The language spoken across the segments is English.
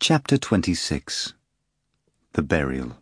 Chapter 26. The Burial.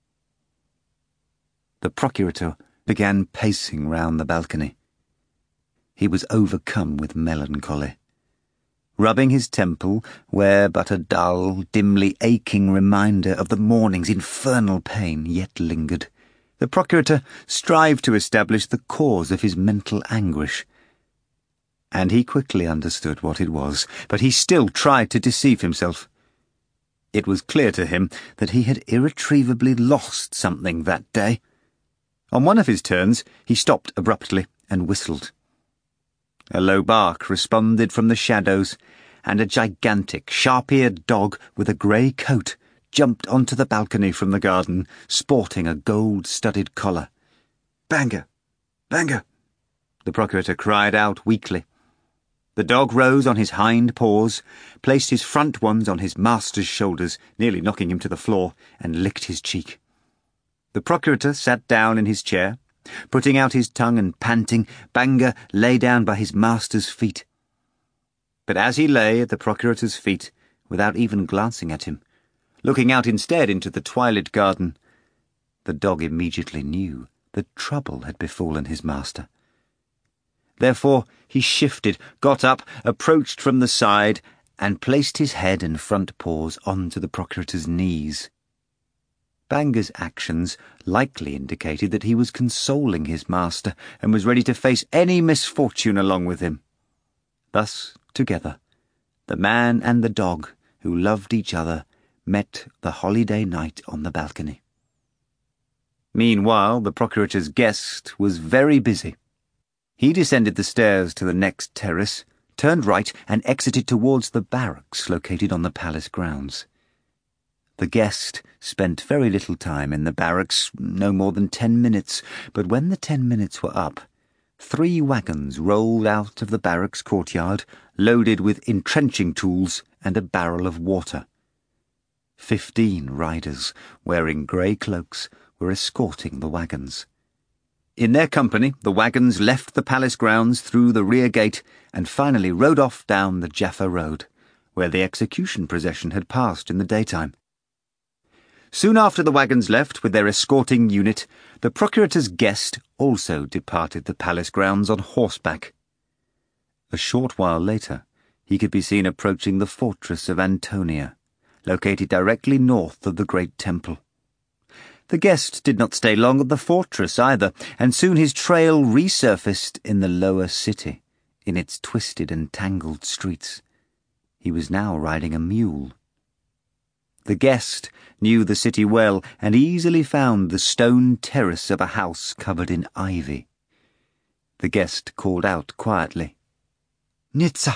The procurator began pacing round the balcony. He was overcome with melancholy. Rubbing his temple, where but a dull, dimly aching reminder of the morning's infernal pain yet lingered, the procurator strived to establish the cause of his mental anguish. And he quickly understood what it was, but he still tried to deceive himself. It was clear to him that he had irretrievably lost something that day. On one of his turns, he stopped abruptly and whistled. A low bark responded from the shadows, and a gigantic, sharp-eared dog with a grey coat jumped onto the balcony from the garden, sporting a gold-studded collar. "Banga! Banga!" the procurator cried out weakly. The dog rose on his hind paws, placed his front ones on his master's shoulders, nearly knocking him to the floor, and licked his cheek. The procurator sat down in his chair. Putting out his tongue and panting, Banga lay down by his master's feet. But as he lay at the procurator's feet, without even glancing at him, looking out instead into the twilit garden, the dog immediately knew that trouble had befallen his master. Therefore he shifted, got up, approached from the side, and placed his head and front paws onto the procurator's knees. Banga's actions likely indicated that he was consoling his master and was ready to face any misfortune along with him. Thus, together, the man and the dog, who loved each other, met the holiday night on the balcony. Meanwhile, the procurator's guest was very busy. He descended the stairs to the next terrace, turned right, and exited towards the barracks located on the palace grounds. The guest spent very little time in the barracks, no more than 10 minutes, but when the 10 minutes were up, 3 wagons rolled out of the barracks courtyard, loaded with entrenching tools and a barrel of water. 15 riders, wearing grey cloaks, were escorting the wagons. In their company, the wagons left the palace grounds through the rear gate and finally rode off down the Jaffa Road, where the execution procession had passed in the daytime. Soon after the wagons left with their escorting unit, the procurator's guest also departed the palace grounds on horseback. A short while later, he could be seen approaching the fortress of Antonia, located directly north of the great temple. The guest did not stay long at the fortress either, and soon his trail resurfaced in the lower city, in its twisted and tangled streets. He was now riding a mule. The guest knew the city well and easily found the stone terrace of a house covered in ivy. The guest called out quietly, "Nitsa!"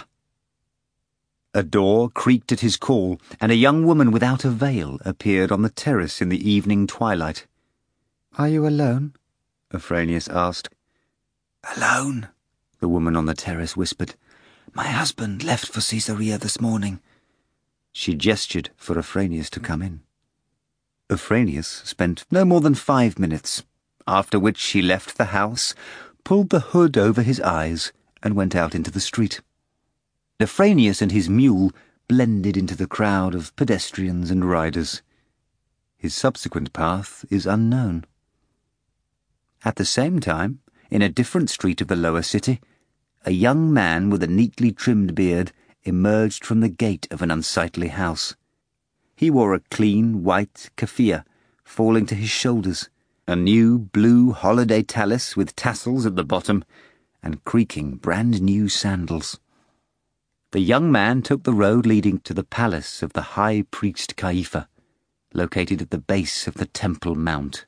A door creaked at his call, and a young woman without a veil appeared on the terrace in the evening twilight. "Are you alone?" Afranius asked. "Alone," the woman on the terrace whispered. "My husband left for Caesarea this morning." She gestured for Afranius to come in. Afranius spent no more than 5 minutes, after which he left the house, pulled the hood over his eyes, and went out into the street. Afranius and his mule blended into the crowd of pedestrians and riders. His subsequent path is unknown. At the same time, in a different street of the lower city, a young man with a neatly trimmed beard emerged from the gate of an unsightly house. He wore a clean white keffiyeh falling to his shoulders, a new blue holiday tallis with tassels at the bottom, and creaking brand-new sandals. The young man took the road leading to the palace of the high priest Caiapha, located at the base of the Temple Mount.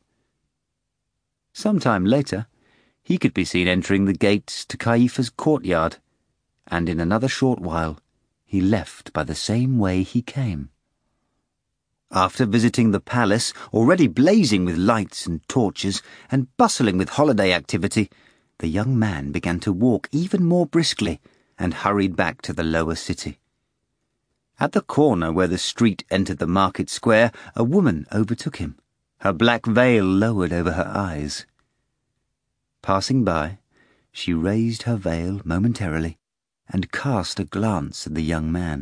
Some time later, he could be seen entering the gates to Caiapha's courtyard, and in another short while, he left by the same way he came. After visiting the palace, already blazing with lights and torches and bustling with holiday activity, the young man began to walk even more briskly and hurried back to the lower city. At the corner where the street entered the market square, a woman overtook him, her black veil lowered over her eyes. Passing by, she raised her veil momentarily and cast a glance at the young man,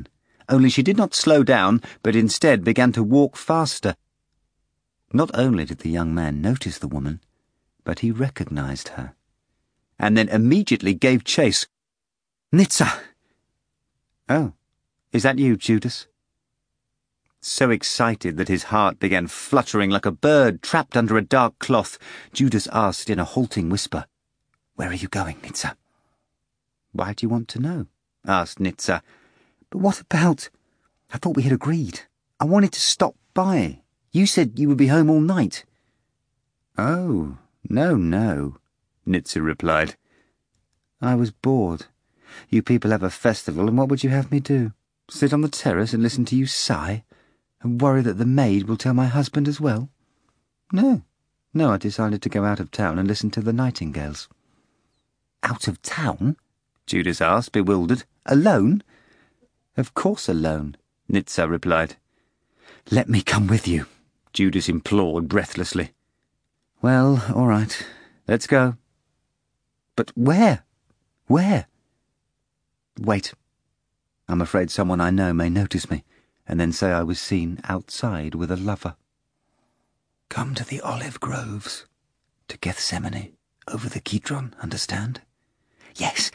only she did not slow down, but instead began to walk faster. Not only did the young man notice the woman, but he recognized her, and then immediately gave chase. "Nitsa!" "Oh, is that you, Judas?" So excited that his heart began fluttering like a bird trapped under a dark cloth, Judas asked in a halting whisper, "Where are you going, Nitsa?" "Why do you want to know?" asked Nitsa. "But what about? I thought we had agreed. I wanted to stop by. You said you would be home all night." "Oh, no," Nitsa replied. "I was bored. You people have a festival, and what would you have me do? Sit on the terrace and listen to you sigh? And worry that the maid will tell my husband as well? No, I decided to go out of town and listen to the nightingales." "Out of town?" Judas asked, bewildered. "Alone?" "Of course alone," Nitsa replied. "Let me come with you," Judas implored breathlessly. "Well, all right, let's go." "But where? Where?" "Wait. I'm afraid someone I know may notice me, and then say I was seen outside with a lover. Come to the olive groves, to Gethsemane, over the Kidron, understand?" Yes.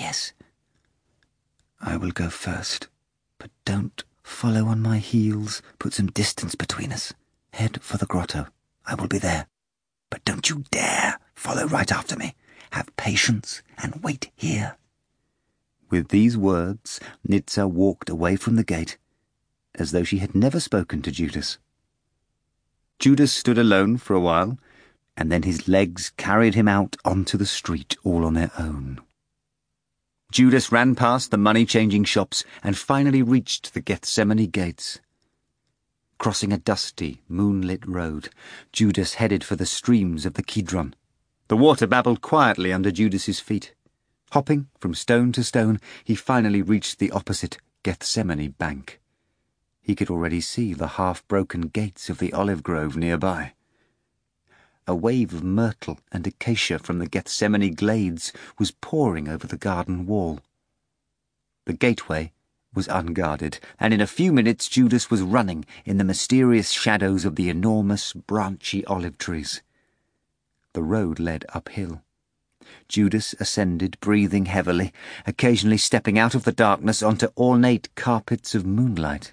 "I will go first, but don't follow on my heels. Put some distance between us. Head for the grotto. I will be there. But don't you dare follow right after me. Have patience and wait here." With these words, Nitsa walked away from the gate, as though she had never spoken to Judas. Judas stood alone for a while, and then his legs carried him out onto the street all on their own. Judas ran past the money-changing shops and finally reached the Gethsemane gates. Crossing a dusty, moonlit road, Judas headed for the streams of the Kidron. The water babbled quietly under Judas's feet. Hopping from stone to stone, he finally reached the opposite Gethsemane bank. He could already see the half-broken gates of the olive grove nearby. A wave of myrtle and acacia from the Gethsemane glades was pouring over the garden wall. The gateway was unguarded, and in a few minutes Judas was running in the mysterious shadows of the enormous, branchy olive trees. The road led uphill. Judas ascended, breathing heavily, occasionally stepping out of the darkness onto ornate carpets of moonlight.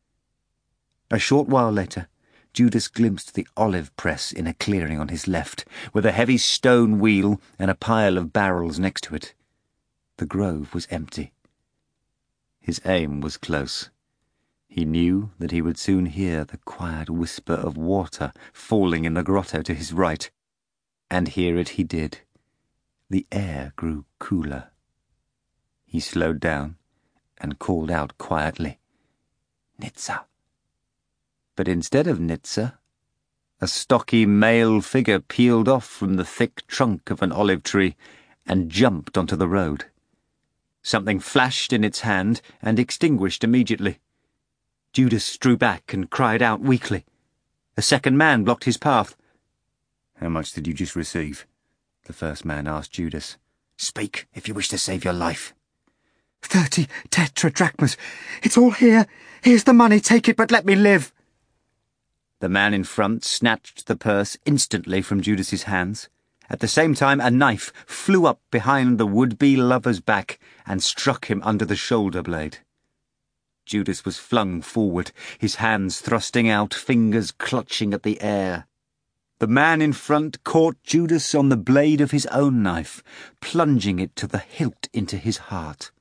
A short while later, Judas glimpsed the olive press in a clearing on his left, with a heavy stone wheel and a pile of barrels next to it. The grove was empty. His aim was close. He knew that he would soon hear the quiet whisper of water falling in the grotto to his right, and hear it he did. The air grew cooler. He slowed down and called out quietly, "Nitsa." But instead of Nitsa, a stocky male figure peeled off from the thick trunk of an olive tree and jumped onto the road. Something flashed in its hand and extinguished immediately. Judas drew back and cried out weakly. A second man blocked his path. "How much did you just receive?" the first man asked Judas. "Speak, if you wish to save your life." 30 tetradrachmas. It's all here. Here's the money. Take it, but let me live." The man in front snatched the purse instantly from Judas's hands. At the same time, a knife flew up behind the would-be lover's back and struck him under the shoulder blade. Judas was flung forward, his hands thrusting out, fingers clutching at the air. The man in front caught Judas on the blade of his own knife, plunging it to the hilt into his heart.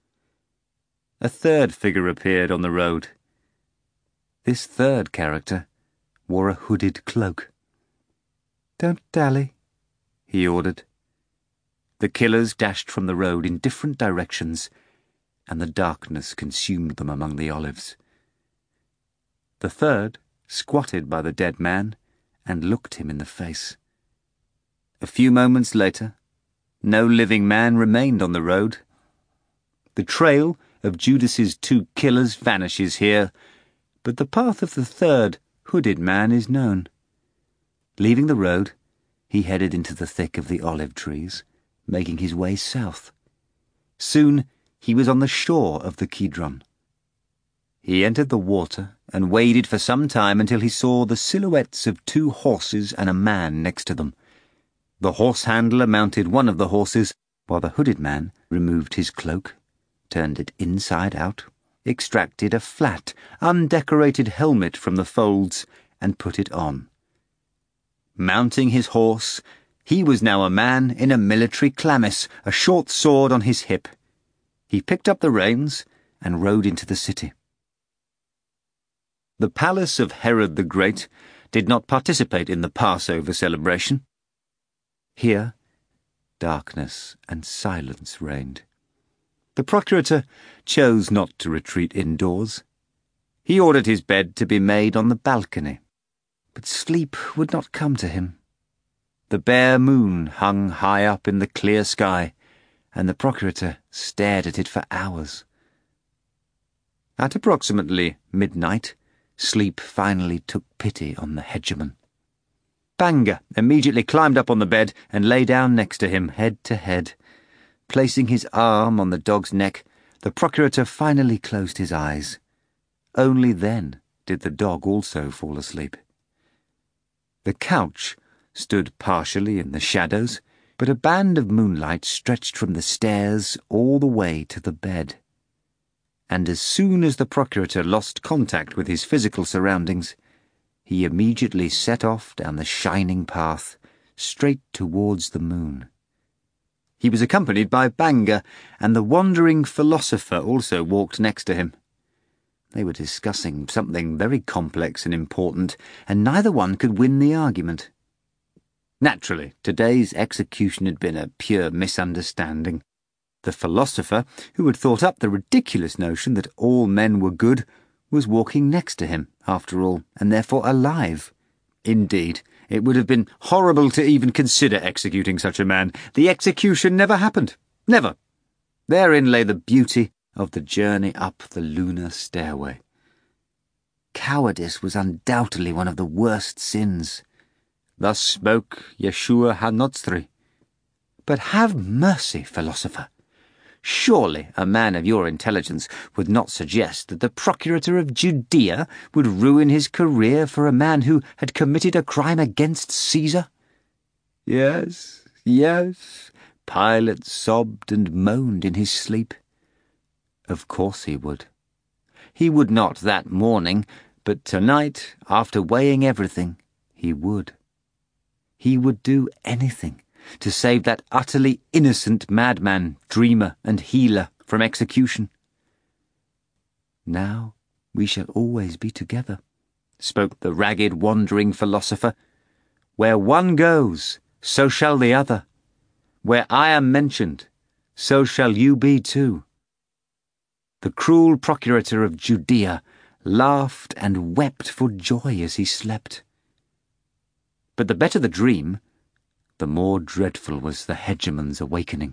A third figure appeared on the road. This third character wore a hooded cloak. "Don't dally," he ordered. The killers dashed from the road in different directions, and the darkness consumed them among the olives. The third squatted by the dead man and looked him in the face. A few moments later, no living man remained on the road. The trail of Judas's two killers vanishes here, but the path of the third hooded man is known. Leaving the road, he headed into the thick of the olive trees, making his way south. Soon he was on the shore of the Kidron. He entered the water and waded for some time until he saw the silhouettes of 2 horses and a man next to them. The horse handler mounted one of the horses, while the hooded man removed his cloak, turned it inside out, extracted a flat, undecorated helmet from the folds, and put it on. Mounting his horse, he was now a man in a military chlamys, a short sword on his hip. He picked up the reins and rode into the city. The palace of Herod the Great did not participate in the Passover celebration. Here, darkness and silence reigned. The procurator chose not to retreat indoors. He ordered his bed to be made on the balcony, but sleep would not come to him. The bare moon hung high up in the clear sky, and the procurator stared at it for hours. At approximately midnight, sleep finally took pity on the hegemon. Banga immediately climbed up on the bed and lay down next to him, head to head. Placing his arm on the dog's neck, the procurator finally closed his eyes. Only then did the dog also fall asleep. The couch stood partially in the shadows, but a band of moonlight stretched from the stairs all the way to the bed. And as soon as the procurator lost contact with his physical surroundings, he immediately set off down the shining path, straight towards the moon. He was accompanied by Banga, and the wandering philosopher also walked next to him. They were discussing something very complex and important, and neither one could win the argument. Naturally, today's execution had been a pure misunderstanding. The philosopher, who had thought up the ridiculous notion that all men were good, was walking next to him, after all, and therefore alive. Indeed, it would have been horrible to even consider executing such a man. The execution never happened. Never. Therein lay the beauty of the journey up the lunar stairway. Cowardice was undoubtedly one of the worst sins. Thus spoke Yeshua HaNotzri. But have mercy, philosopher. Surely a man of your intelligence would not suggest that the procurator of Judea would ruin his career for a man who had committed a crime against Caesar? Yes, yes, Pilate sobbed and moaned in his sleep. Of course he would. He would not that morning, but tonight, after weighing everything, he would. He would do anything to save that utterly innocent madman, dreamer, and healer from execution. Now we shall always be together, spoke the ragged, wandering philosopher. Where one goes, so shall the other. Where I am mentioned, so shall you be too. The cruel procurator of Judea laughed and wept for joy as he slept. But the better the dream, the more dreadful was the hegemon's awakening.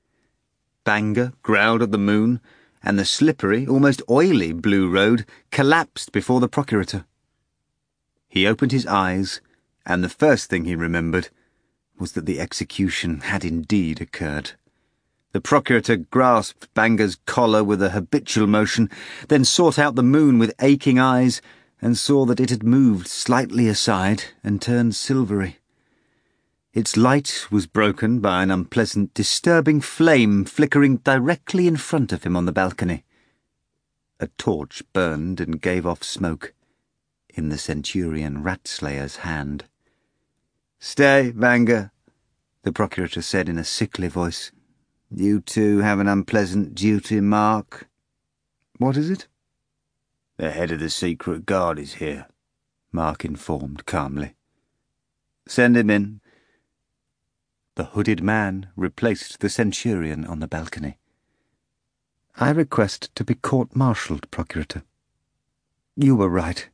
Banga growled at the moon, and the slippery, almost oily blue road collapsed before the procurator. He opened his eyes, and the first thing he remembered was that the execution had indeed occurred. The procurator grasped Banga's collar with a habitual motion, then sought out the moon with aching eyes, and saw that it had moved slightly aside and turned silvery. Its light was broken by an unpleasant, disturbing flame flickering directly in front of him on the balcony. A torch burned and gave off smoke in the centurion Ratslayer's hand. "Stay, Banga," the procurator said in a sickly voice. "You too have an unpleasant duty, Mark." "What is it?" "The head of the secret guard is here," Mark informed calmly. "Send him in." The hooded man replaced the centurion on the balcony. "I request to be court-martialed, Procurator. You were right.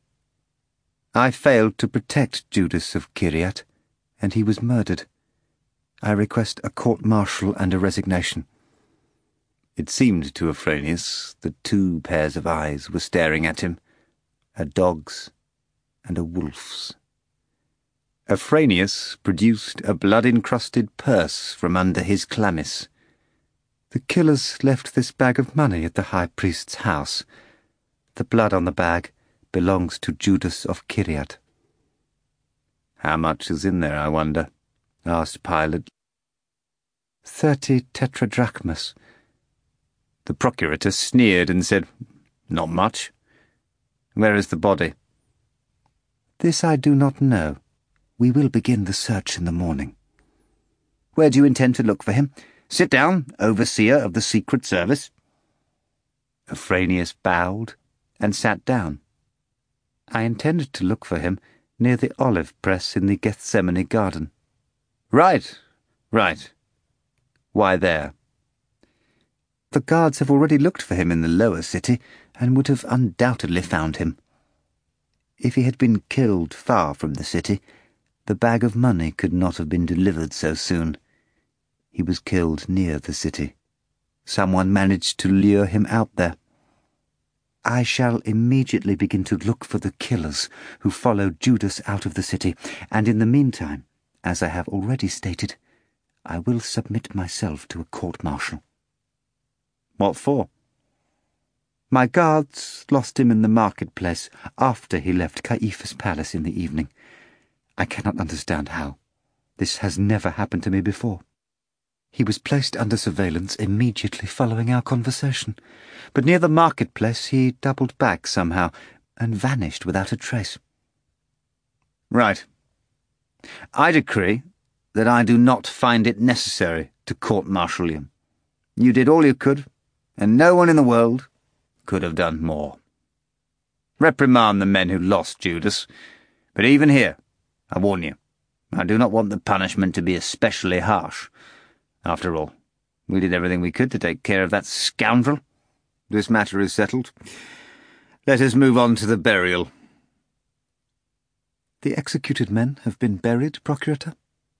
I failed to protect Judas of Kiriat, and he was murdered. I request a court-martial and a resignation." It seemed to Afranius that 2 pairs of eyes were staring at him, a dog's and a wolf's. Afranius produced a blood-encrusted purse from under his chlamys. "The killers left this bag of money at the high priest's house. The blood on the bag belongs to Judas of Kiriat." "How much is in there, I wonder?" asked Pilate. 30 tetradrachmas. The procurator sneered and said, "Not much. Where is the body?" "This I do not know. We will begin the search in the morning." "Where do you intend to look for him? Sit down, overseer of the Secret Service." Afranius bowed and sat down. "I intended to look for him near the olive press in the Gethsemane garden." Right. Why there?" "The guards have already looked for him in the lower city and would have undoubtedly found him. If he had been killed far from the city, the bag of money could not have been delivered so soon. He was killed near the city. Someone managed to lure him out there. I shall immediately begin to look for the killers who followed Judas out of the city, and in the meantime, as I have already stated, I will submit myself to a court-martial." "What for?" "My guards lost him in the marketplace after he left Caiaphas' palace in the evening. I cannot understand how. This has never happened to me before. He was placed under surveillance immediately following our conversation, but near the marketplace he doubled back somehow and vanished without a trace." "Right. I decree that I do not find it necessary to court-martial you. You did all you could, and no one in the world could have done more. Reprimand the men who lost Judas, but even here, I warn you, I do not want the punishment to be especially harsh. After all, we did everything we could to take care of that scoundrel. This matter is settled. Let us move on to the burial." "The executed men have been buried, Procurator?"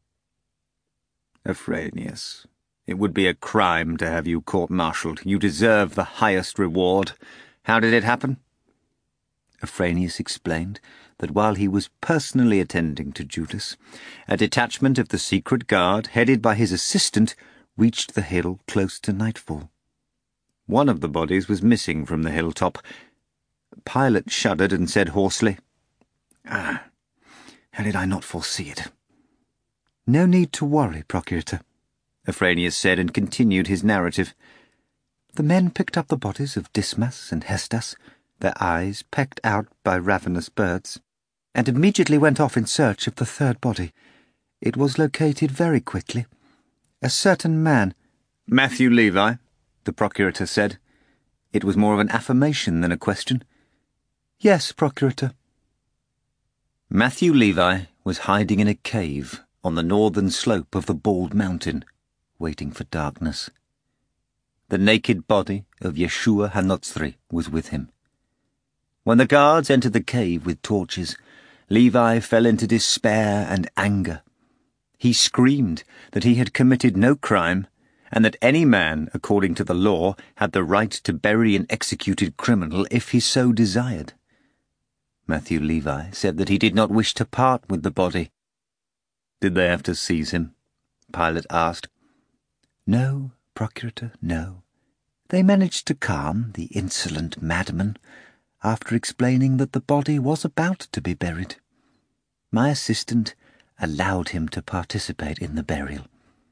"Afranius, it would be a crime to have you court-martialed. You deserve the highest reward. How did it happen?" Afranius explained that while he was personally attending to Judas, a detachment of the secret guard, headed by his assistant, reached the hill close to nightfall. One of the bodies was missing from the hilltop. Pilate shuddered and said hoarsely, "How did I not foresee it?" "No need to worry, Procurator," Afranius said, and continued his narrative. "The men picked up the bodies of Dismas and Hestas, their eyes pecked out by ravenous birds, and immediately went off in search of the third body. It was located very quickly. A certain man—" "Matthew Levi," the procurator said. It was more of an affirmation than a question. "Yes, Procurator." Matthew Levi was hiding in a cave on the northern slope of the Bald Mountain, waiting for darkness. The naked body of Yeshua HaNotzri was with him. When the guards entered the cave with torches, Levi fell into despair and anger. He screamed that he had committed no crime, and that any man, according to the law, had the right to bury an executed criminal if he so desired. Matthew Levi said that he did not wish to part with the body. "Did they have to seize him?" Pilate asked. "No, Procurator, no. They managed to calm the insolent madman after explaining that the body was about to be buried. My assistant allowed him to participate in the burial."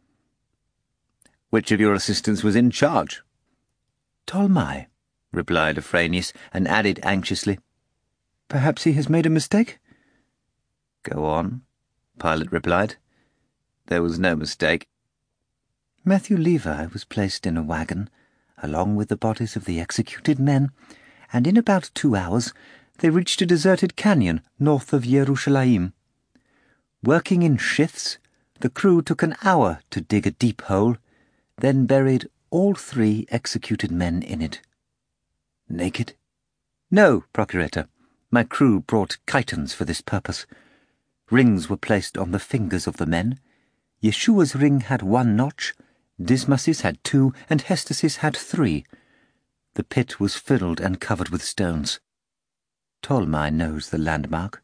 "Which of your assistants was in charge?" "Tolmai," replied Afranius, and added anxiously, "Perhaps he has made a mistake?" "Go on," Pilate replied. "There was no mistake." Matthew Levi was placed in a wagon, along with the bodies of the executed men, and in about 2 hours they reached a deserted canyon north of Yerushalayim. Working in shifts, the crew took an hour to dig a deep hole, then buried all 3 executed men in it. "Naked?" "No, Procurator. My crew brought chitons for this purpose. Rings were placed on the fingers of the men. Yeshua's ring had 1 notch, Dismas's had 2, and Hestas's had 3. The pit was filled and covered with stones. Tolmai knows the landmark."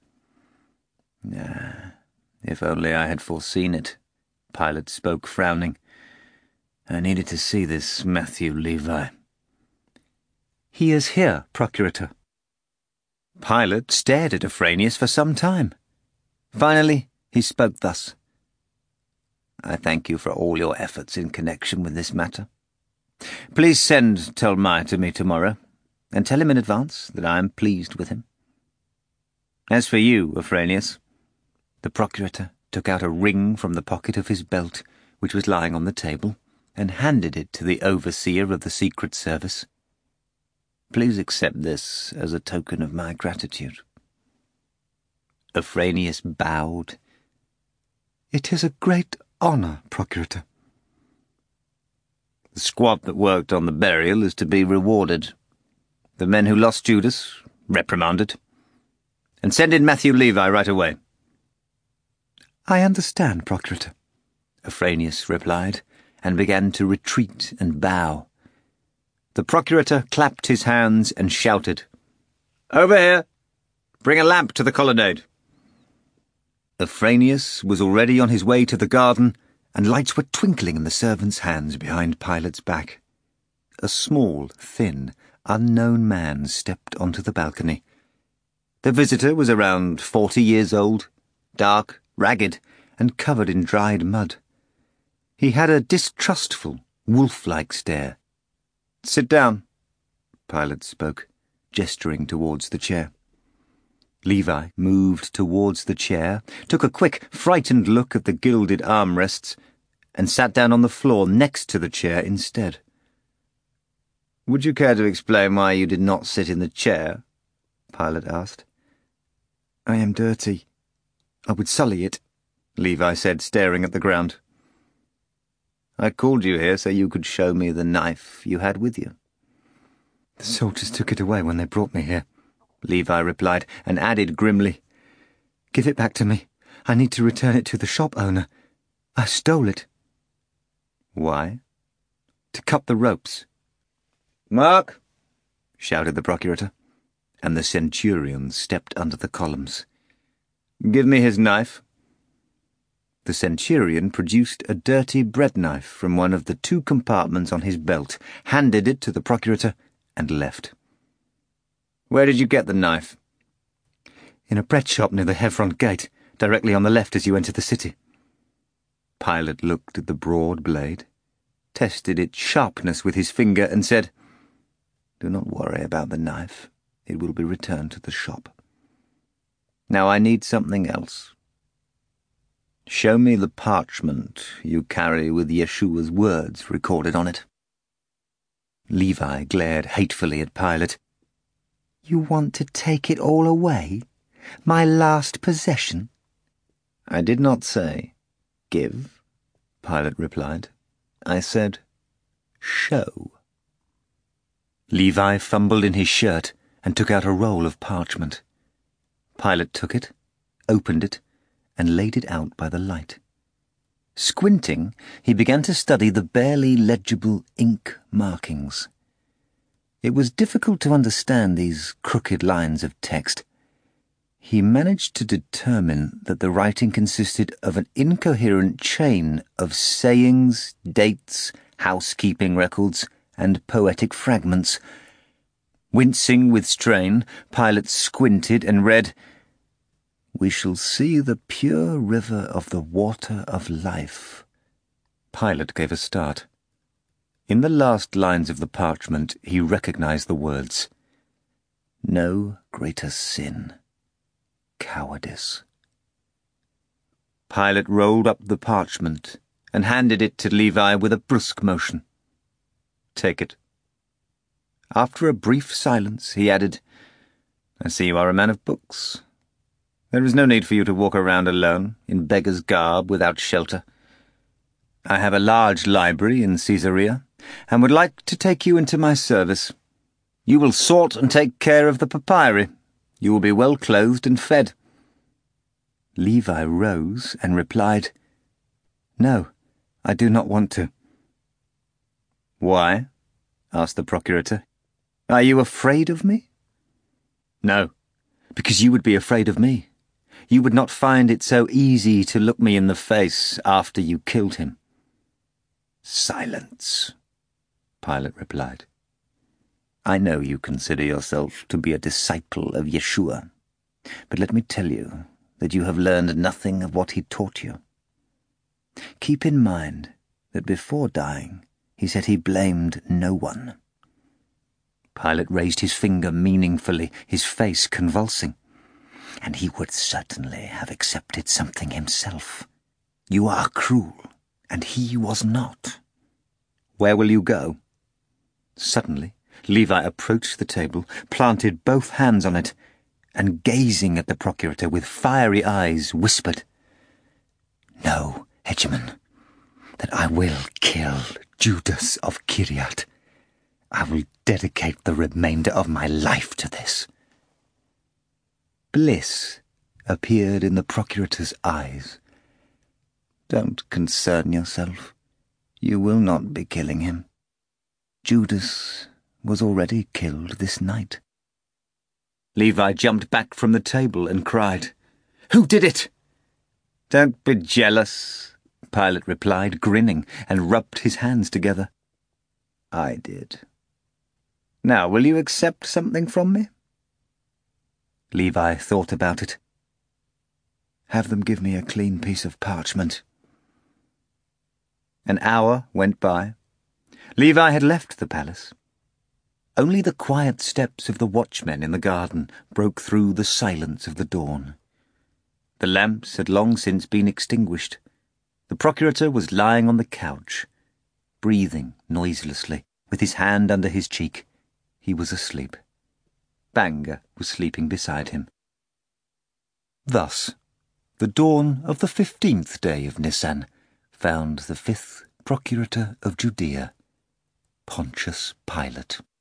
If only I had foreseen it," Pilate spoke, frowning. "I needed to see this Matthew Levi." "He is here, Procurator." Pilate stared at Afranius for some time. Finally, he spoke thus. I thank you for all your efforts in connection with this matter. Please send Tolmai to me tomorrow, and tell him in advance that I am pleased with him. As for you, Afranius, the procurator took out a ring from the pocket of his belt, which was lying on the table, and handed it to the overseer of the Secret Service. Please accept this as a token of my gratitude. Afranius bowed. It is a great honour, Procurator. The squad that worked on the burial is to be rewarded. The men who lost Judas, reprimanded. And send in Matthew Levi right away. I understand, Procurator, Afranius replied, and began to retreat and bow. The procurator clapped his hands and shouted, Over here! Bring a lamp to the colonnade. Afranius was already on his way to the garden, and lights were twinkling in the servants' hands behind Pilate's back. A small, thin, unknown man stepped onto the balcony. The visitor was around 40 years old, dark, ragged, and covered in dried mud. He had a distrustful, wolf-like stare. Sit down, Pilate spoke, gesturing towards the chair. Levi moved towards the chair, took a quick, frightened look at the gilded armrests, and sat down on the floor next to the chair instead. Would you care to explain why you did not sit in the chair? Pilate asked. I am dirty. I would sully it, Levi said, staring at the ground. I called you here so you could show me the knife you had with you. The soldiers took it away when they brought me here, Levi replied, and added grimly, Give it back to me. I need to return it to the shop owner. I stole it. Why? To cut the ropes. Mark! Shouted the procurator, and the centurion stepped under the columns. Give me his knife. The centurion produced a dirty bread knife from one of the 2 compartments on his belt, handed it to the procurator, and left. Where did you get the knife? In a bread shop near the Hebron gate, directly on the left as you enter the city. Pilate looked at the broad blade, tested its sharpness with his finger, and said, Do not worry about the knife. It will be returned to the shop. Now I need something else. Show me the parchment you carry with Yeshua's words recorded on it. Levi glared hatefully at Pilate. You want to take it all away? My last possession? I did not say, give, Pilate replied. I said, show. Levi fumbled in his shirt and took out a roll of parchment. Pilate took it, opened it, and laid it out by the light. Squinting, he began to study the barely legible ink markings. It was difficult to understand these crooked lines of text. He managed to determine that the writing consisted of an incoherent chain of sayings, dates, housekeeping records, and poetic fragments. Wincing with strain, Pilate squinted and read, We shall see the pure river of the water of life. Pilate gave a start. In the last lines of the parchment he recognized the words, No greater sin, cowardice. Pilate rolled up the parchment and handed it to Levi with a brusque motion. Take it. After a brief silence he added, I see you are a man of books. There is no need for you to walk around alone, in beggar's garb, without shelter. I have a large library in Caesarea, and would like to take you into my service. You will sort and take care of the papyri. You will be well clothed and fed. Levi rose and replied, No, I do not want to. Why? Asked the procurator. Are you afraid of me? No, because you would be afraid of me. You would not find it so easy to look me in the face after you killed him. Silence, Pilate replied. I know you consider yourself to be a disciple of Yeshua, but let me tell you that you have learned nothing of what he taught you. Keep in mind that before dying, he said he blamed no one. Pilate raised his finger meaningfully, his face convulsing. And he would certainly have accepted something himself. You are cruel, and he was not. Where will you go? Suddenly, Levi approached the table, planted both hands on it, and gazing at the procurator with fiery eyes, whispered, "Know, Hegemon, that I will kill Judas of Kiryat. I will dedicate the remainder of my life to this." Bliss appeared in the procurator's eyes. "Don't concern yourself. You will not be killing him. Judas was already killed this night." Levi jumped back from the table and cried, "Who did it?" "Don't be jealous," Pilate replied, grinning, and rubbed his hands together. "I did. Now will you accept something from me?" Levi thought about it. "Have them give me a clean piece of parchment." An hour went by. Levi had left the palace. Only the quiet steps of the watchmen in the garden broke through the silence of the dawn. The lamps had long since been extinguished. The procurator was lying on the couch, breathing noiselessly, with his hand under his cheek. He was asleep. Banga was sleeping beside him. Thus, the dawn of the 15th day of Nisan found the 5th Procurator of Judea, Pontius Pilate.